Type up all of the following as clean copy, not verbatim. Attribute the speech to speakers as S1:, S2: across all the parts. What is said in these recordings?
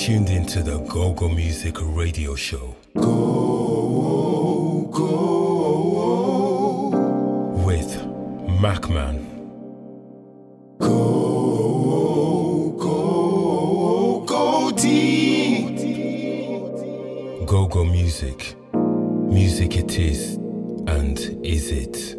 S1: tuned into the Go-Go Music Radio Show.
S2: Go, go,
S1: with Macman.
S2: Go, go, go deep.
S1: Go-Go Music. Music it is, and is it?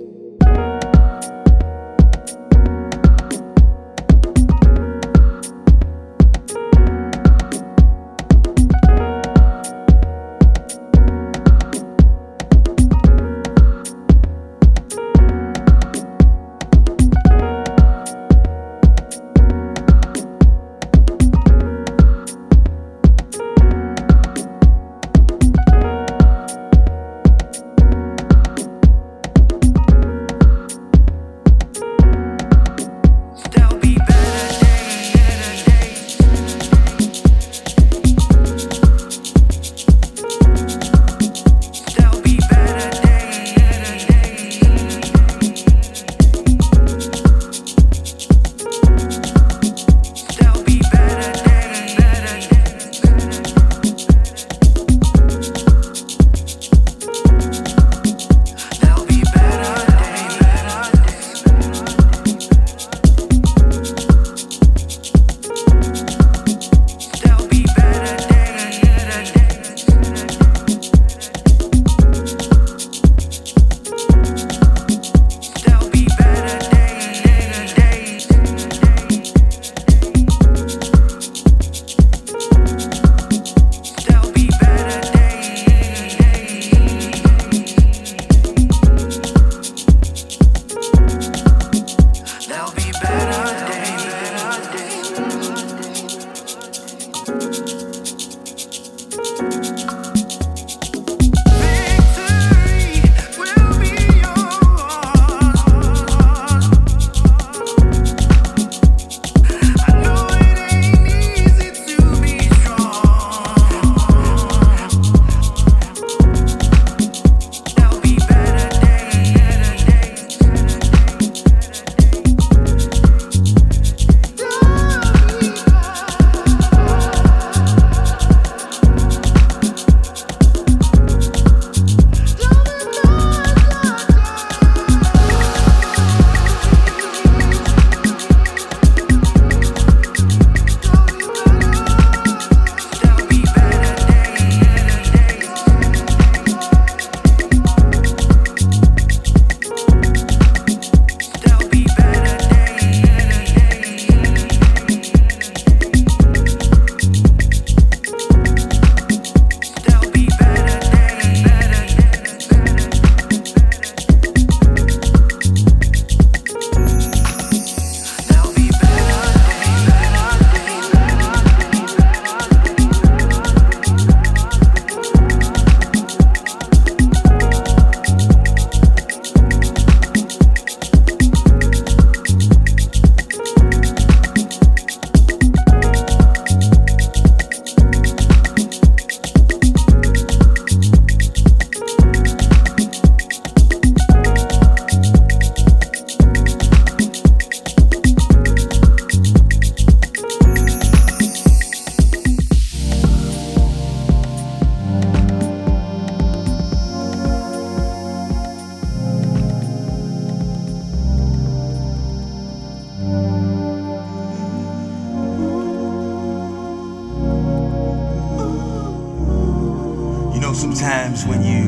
S3: Sometimes when you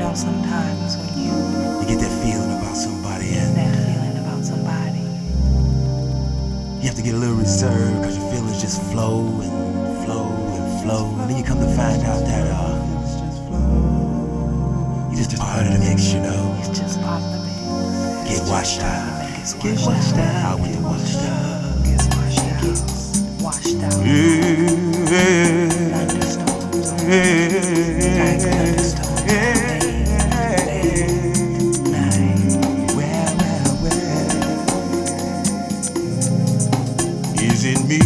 S3: get that feeling about somebody, you have to get a little reserved because your feelings just flow and flow and flow, and then you come to find out that you're just part of the mix, you know.
S4: It's just part of the mix.
S3: Get washed out. Get washed out. I went to washed out.
S4: Get washed out.
S3: Is it me?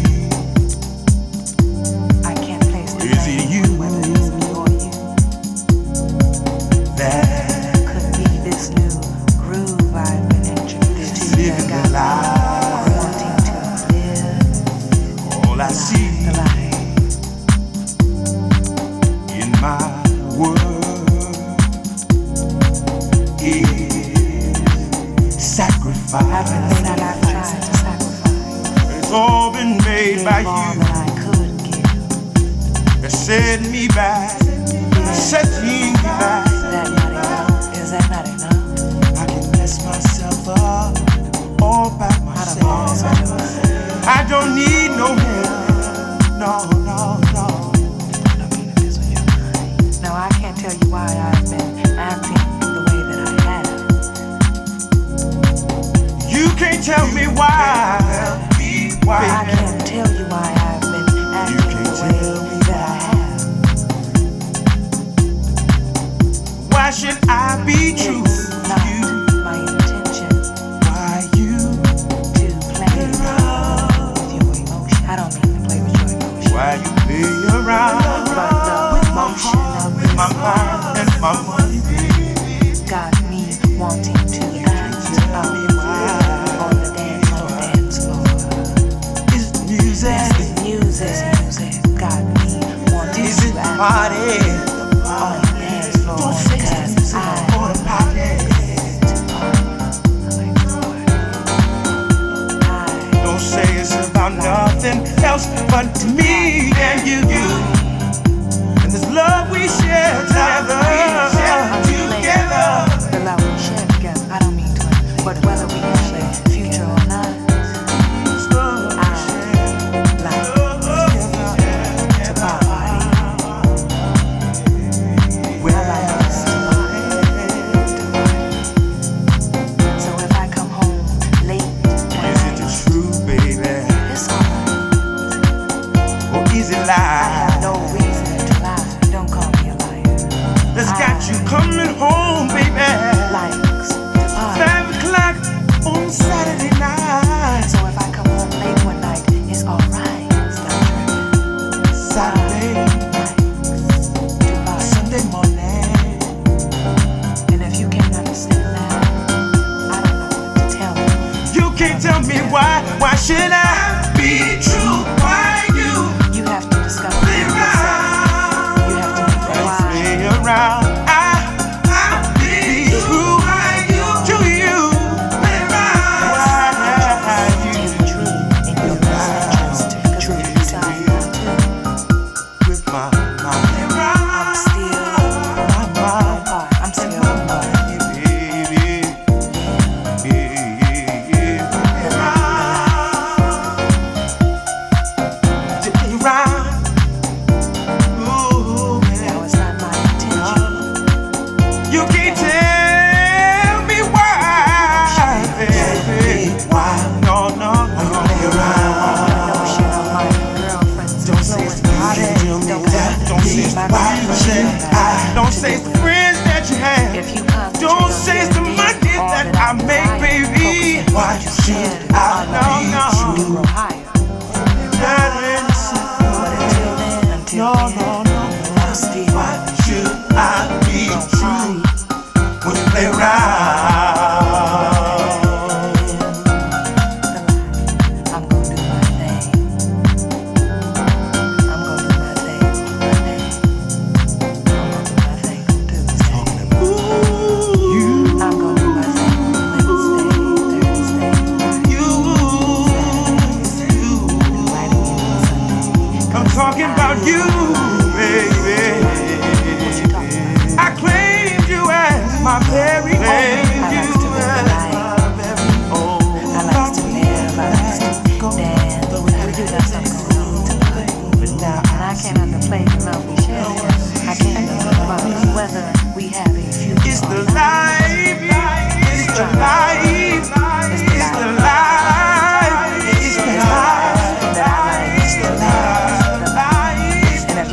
S4: I can't place the blame, whether it's me or you.
S3: That
S4: could be this new groove I've been introduced to.
S3: living the life.
S4: Wanting to live
S3: All I see
S4: the life. everything that I've tried to sacrifice.
S2: It's all been made
S4: Gave
S2: by
S4: all
S2: you.
S4: that I could give.
S2: That set me back, setting me back.
S4: That not enough? Is that not enough?
S2: I can mess myself up all by
S4: I don't
S2: myself.
S4: know what
S2: I don't need no help. No, no, no.
S4: Now I can't tell you why I've been acting the way that I have.
S2: You can't tell me why.
S4: I can't tell you why I've been acting the way that I have.
S2: Why should I be true
S4: It's
S2: to
S4: not
S2: you?
S4: my intention
S2: Why you?
S4: to play around with your emotion. I don't mean to play with your emotion.
S2: Why you play around
S4: But the emotion of
S2: with my mind and my money, baby?
S4: got me wanting to dance out on the dance floor.
S2: It's music.
S4: This music got me wanting
S2: Is
S4: to
S2: it
S4: dance
S2: party?
S4: on the dance floor.
S2: Don't say it's music for the party. Don't say it's about nothing else but me and you. And this love we share together.
S4: The love we share together. I don't mean to, but whether we have a future or not, I like to party. I like us to party. So if I come home late at
S2: Is it the
S4: night,
S2: truth, baby?
S4: it's alright.
S2: Or is it
S4: I
S2: lie?
S4: have no reason to lie. Don't call me a liar.
S2: That's got you coming home, baby.
S4: Likes to party.
S2: 5 o'clock on Saturday night.
S4: So if I come home late one night, it's alright. Stop tripping.
S2: Saturday,
S4: Likes to party.
S2: Sunday morning.
S4: And if you can't understand that, I don't know what to tell you.
S2: You can't tell me why. Why should I be true? Why you
S4: You have to discover for yourself. You have to make the why.
S2: stay around? I'll be true to you. Why
S4: In
S2: you
S4: the truth, in your best interest, because if you decide not to,
S2: with my
S4: I'm still apart. I'm still apart.
S2: baby? Take around. Ooh,
S4: That was not my intention.
S2: you can't tell me why, baby. Why? No, no, no.
S4: Notion of my girlfriend's
S2: Don't say it's the
S4: influence.
S2: Don't say it's the wife you said. Don't say it's the friends that you have.
S4: If you concentrate
S2: Don't
S4: on
S2: say it's the
S4: giving me
S2: money
S4: all
S2: that
S4: I
S2: I make,
S4: desire,
S2: baby.
S4: focusing on
S2: Why
S4: what you
S2: should
S4: said,
S2: I
S4: you
S2: be
S4: grow higher. But until
S2: No,
S4: then,
S2: no, no.
S4: I'm still
S2: Why should I be true when you play around?
S4: I'm gonna do my thing. I'm gonna do my thing on Monday. I'm gonna do my thing on Tuesday.
S2: Ooh,
S4: I'm gonna do my thing on Wednesday, Thursday, Friday,
S2: you.
S4: inviting you on Sunday.
S2: I'm talking about you, baby.
S4: What you talking about?
S2: I claimed you as my very own.
S4: I like to live life. I like to live. I like to dance. We do got something going on tonight. And I can't underplay the love we share together. I can't think about whether we have a future
S2: It's the
S4: or not.
S2: life, it's the life, it's the life, it's the life,
S4: That I like.
S2: it's the life,
S4: And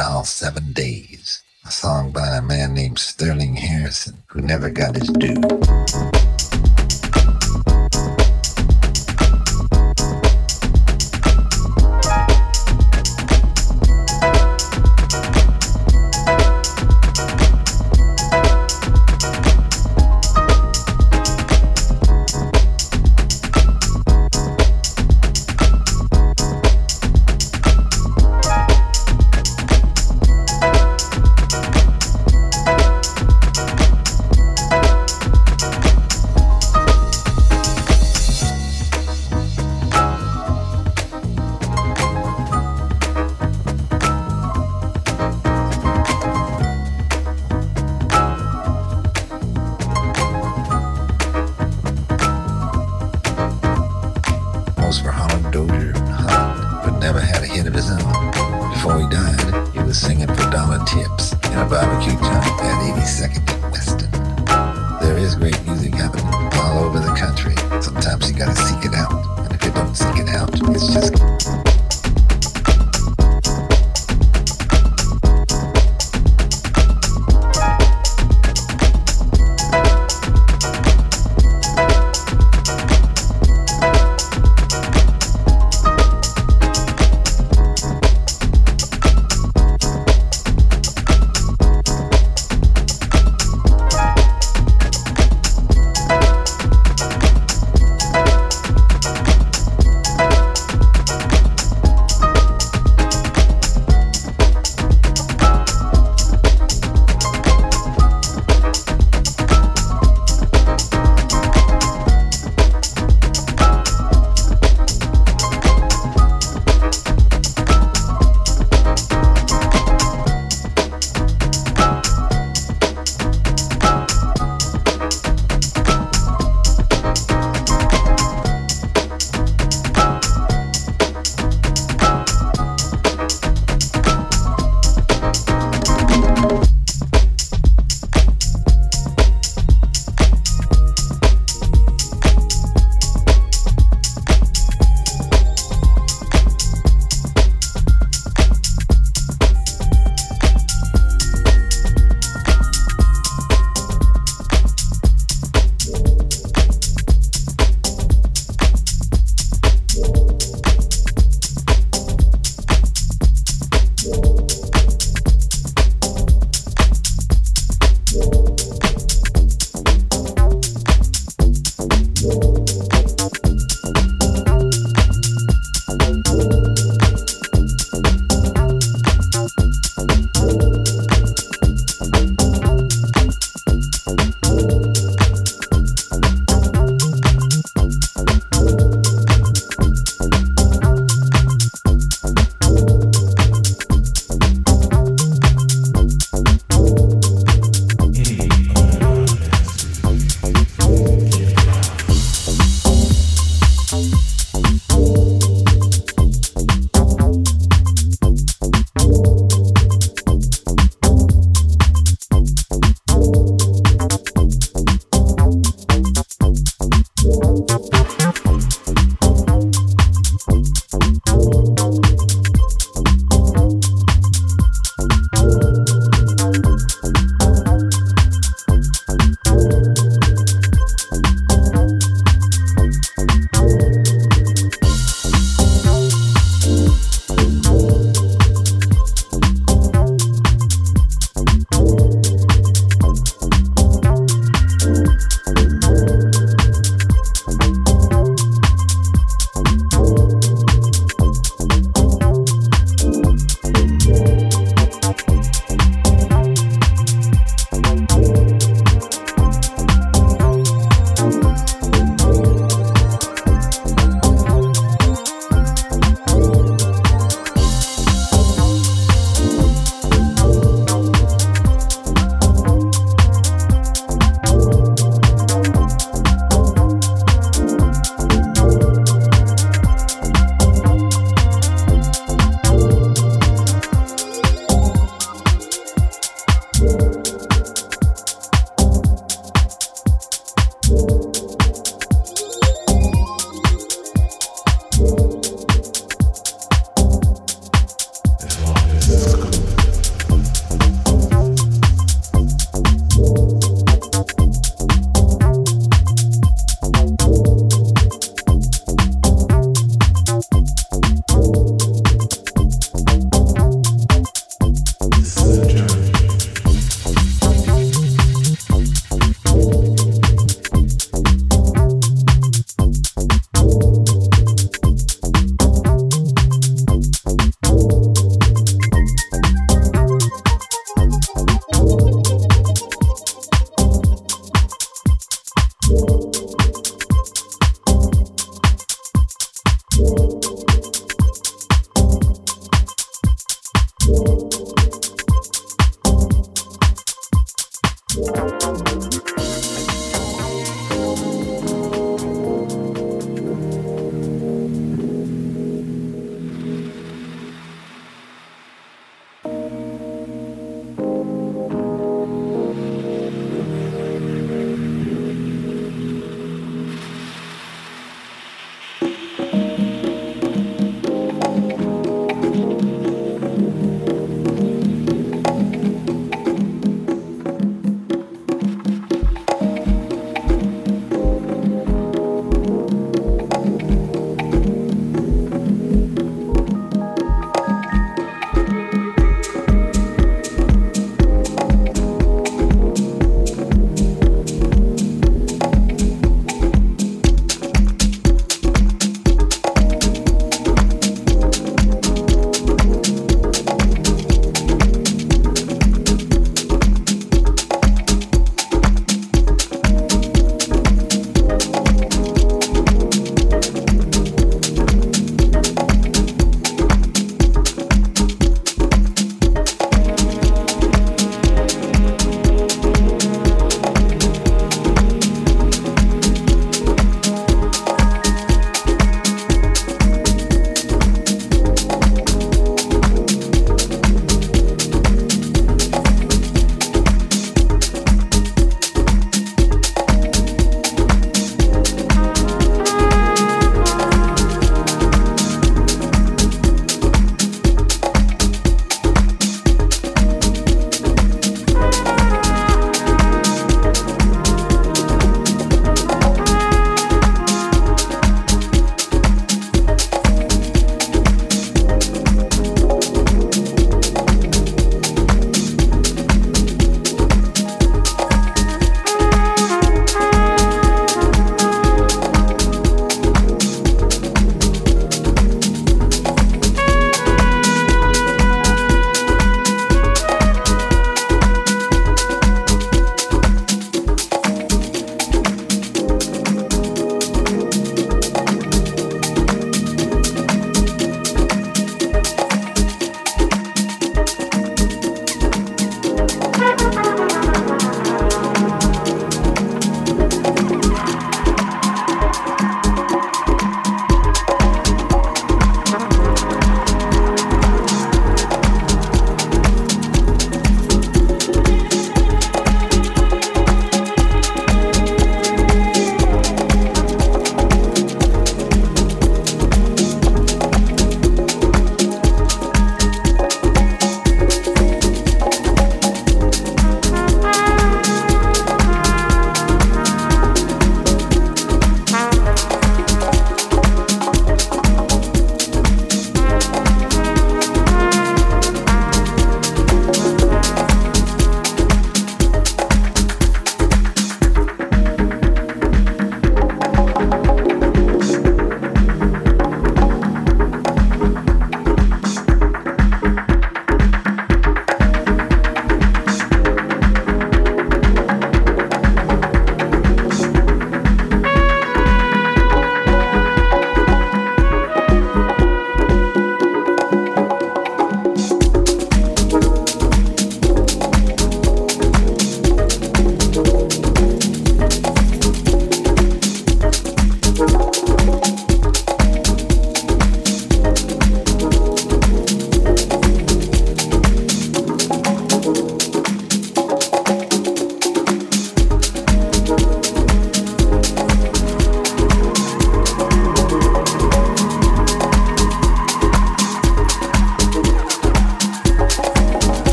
S5: All 7 Days, a song by a man named Sterling Harrison, who never got his due.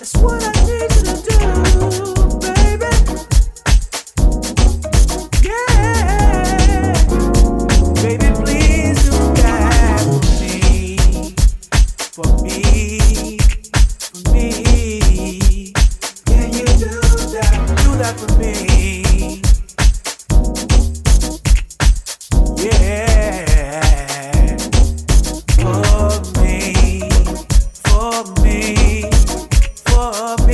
S2: That's what I need you to do, baby. Yeah, baby, please do that for me. Can you do that for me? Yeah, for me, for me, for me.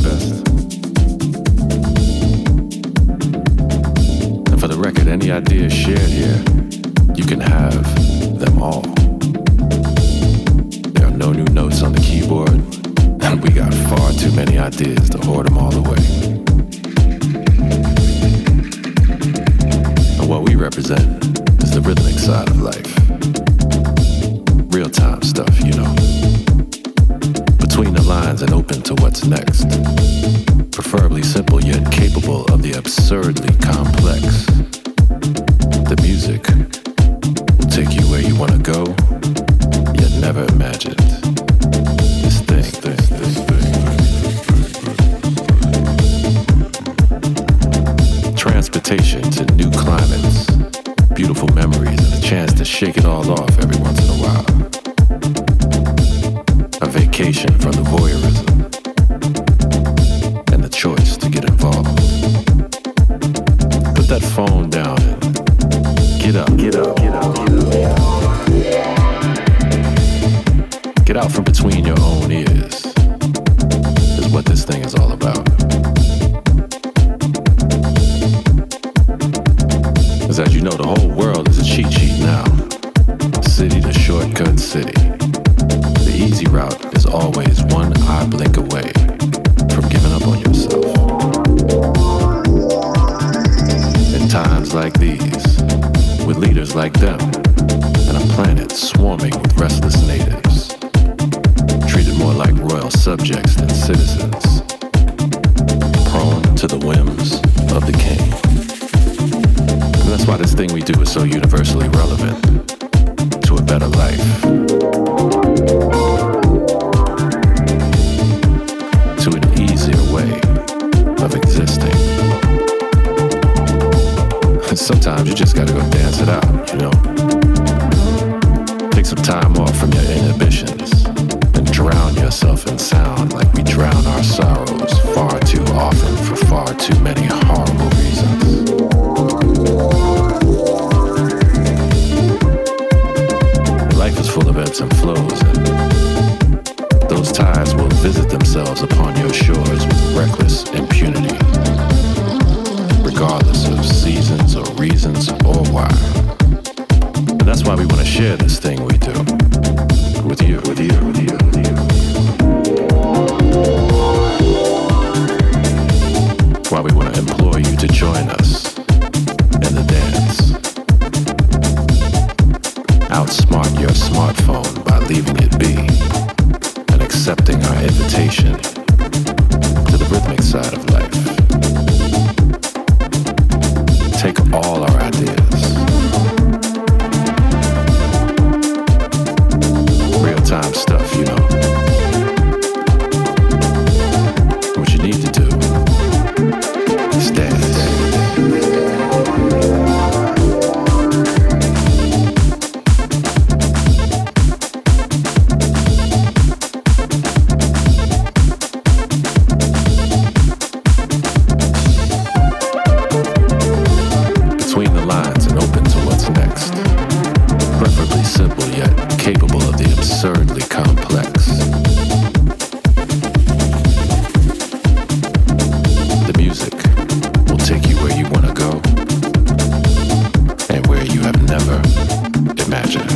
S6: manifest. And for the record, any ideas shared here, you can have them all. There are no new notes on the keyboard, and we got far too many ideas to hoard them all away. And what we represent is the rhythmic side of life. Real-time stuff, you know. Between the lines and open to what's next. Preferably simple yet capable of the absurdly complex. The music will take you where you want to go, yet never imagined. This thing. Transportation to new climates, beautiful memories, and a chance to shake it all off every once in a while. A vacation from the voyeurism and the choice to get involved. Put that phone down and get up. Get out from between your own ears is what this thing is all about. Because as you know, the whole world is a cheat sheet now. City to shortcut city. The easy route is always one eye blink away from giving up on yourself. In times like these, with leaders like them, and a planet swarming with restless natives, treated more like royal subjects than citizens, prone to the whims of the king. And that's why this thing we do is so universally relevant to a better life. To an easier way of existing. And sometimes you just gotta go dance it out, you know? Take some time off from your inhibitions and drown yourself in sound like we drown our sorrows far too often for far too many horrible reasons. Life is full of ebbs and flows, and those tides will visit themselves upon your shores with reckless impunity, regardless of seasons or reasons or why. And that's why we want to share this thing we do with you. Why we want to implore you to join us in the dance. Outsmart your smartphone by leaving it be and accepting our invitation to the rhythmic side of life. Take all our ideas. Real-time stuff, you know. What you need to do is dance. Absurdly complex. The music will take you where you want to go and where you have never imagined.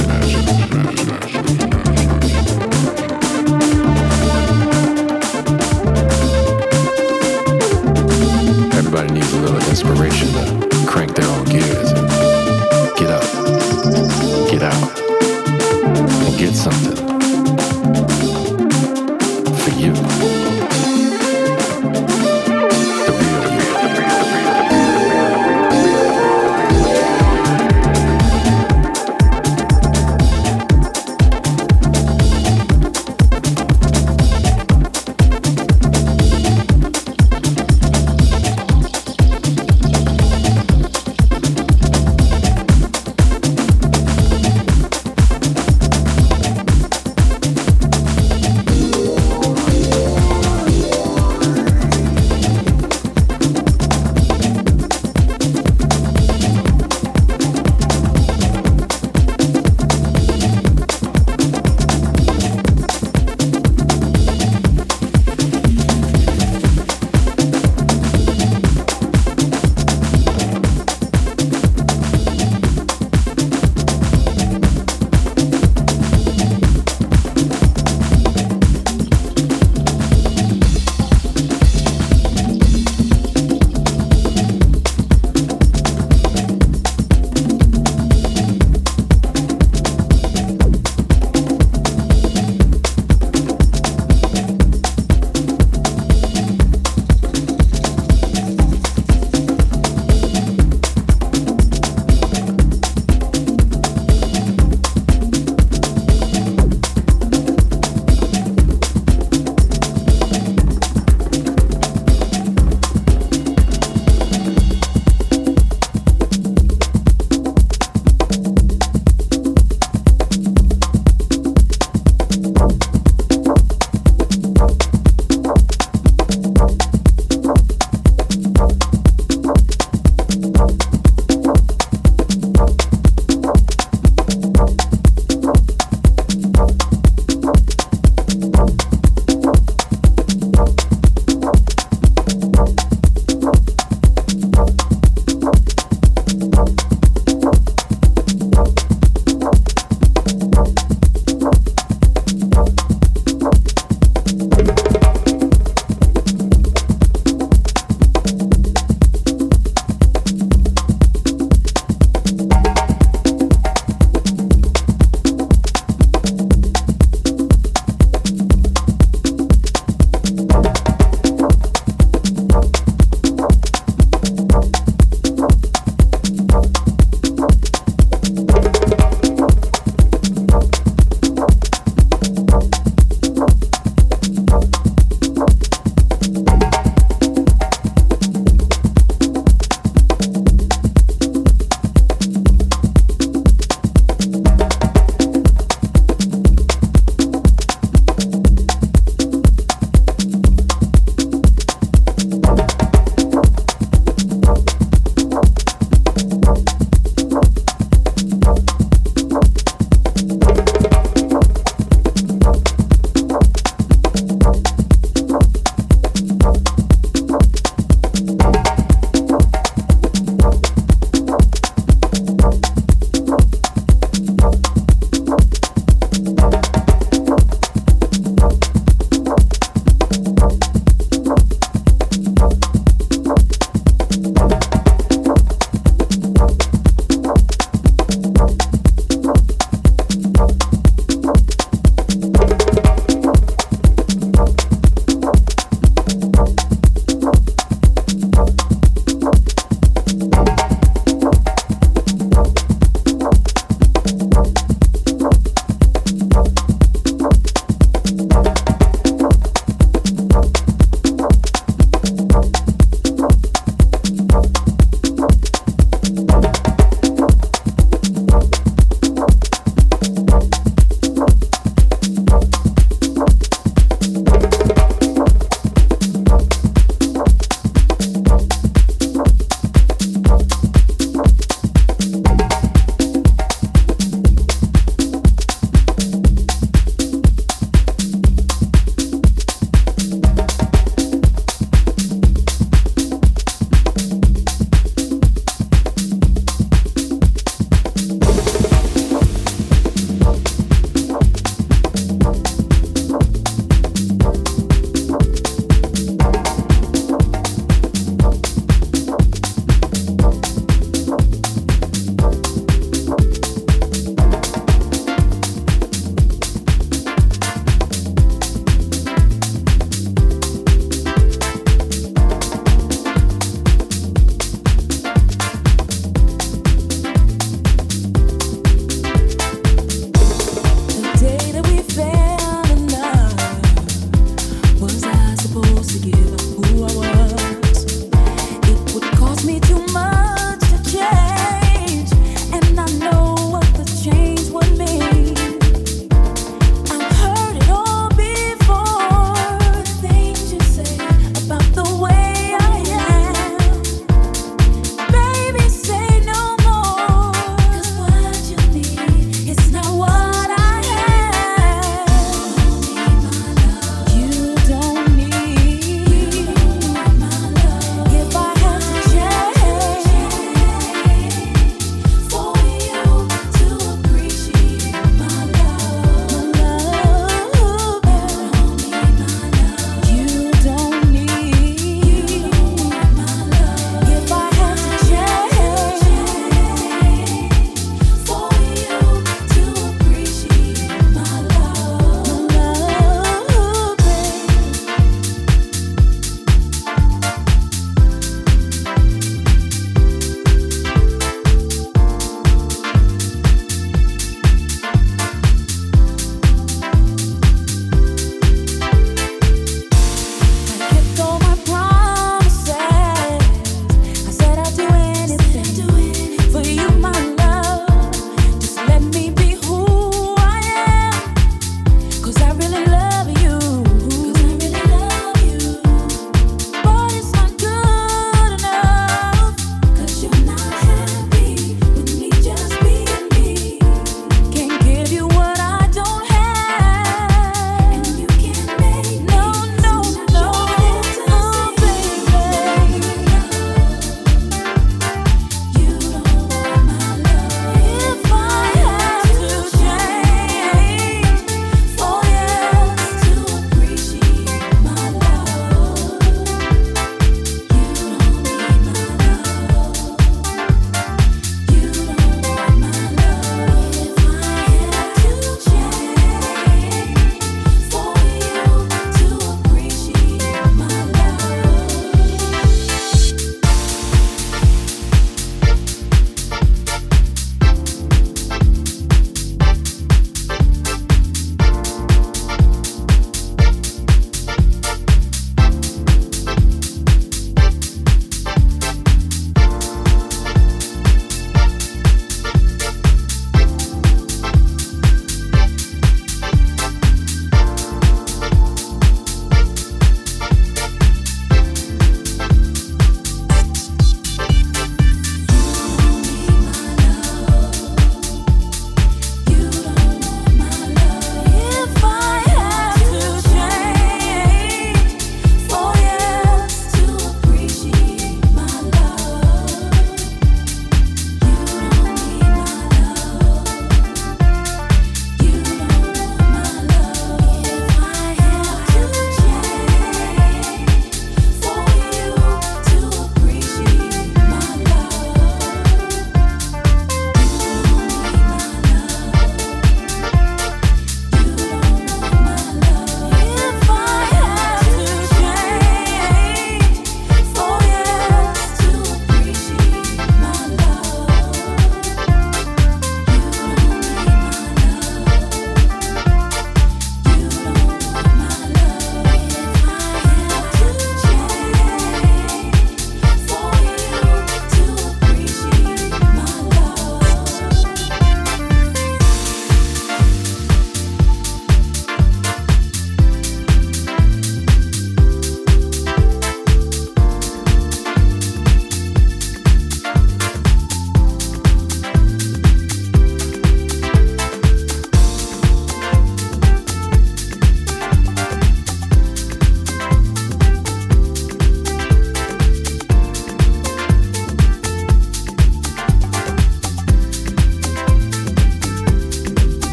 S6: Everybody needs a little inspiration to crank their own gears and get up, get out. Get something for you. The real you.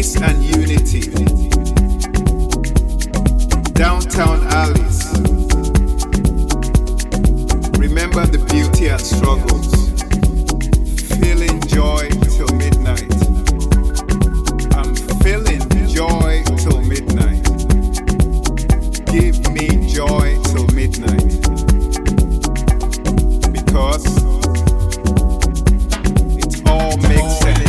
S7: peace and unity. Downtown alleys. Remember the beauty and struggles. Feeling joy till midnight. I'm feeling joy till midnight. Give me joy till midnight. Because it all makes sense.